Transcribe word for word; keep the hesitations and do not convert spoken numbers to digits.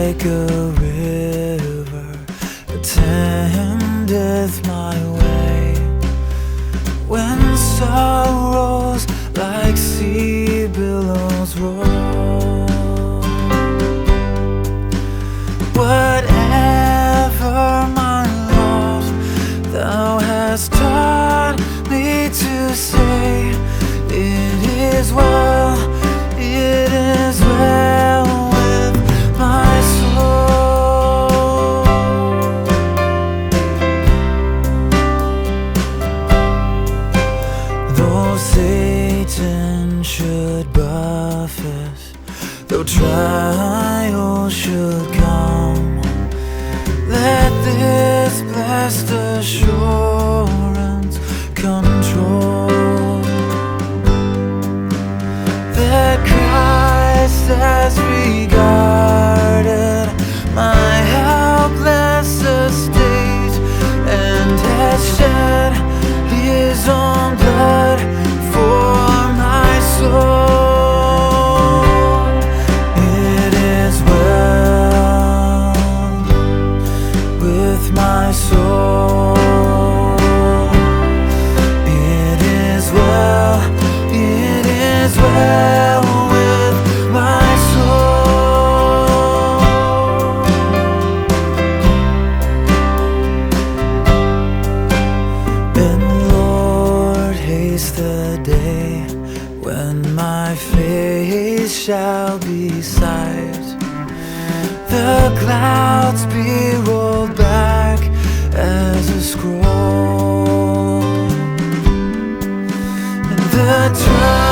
like a river attendeth my way, when sorrows like sea billows roll. Whatever my lot, thou hast taught me to say, it is well, it is well with my soul. Though Satan should buffet, though trials should come, let this blessed assurance control, that Christ has regarded my helpless estate, and has shed his own blood for my soul. It is well with my soul. It is well, it is well with my soul. And Lord, haste the day when my face shall be sight, the clouds be rolled back as a scroll, and the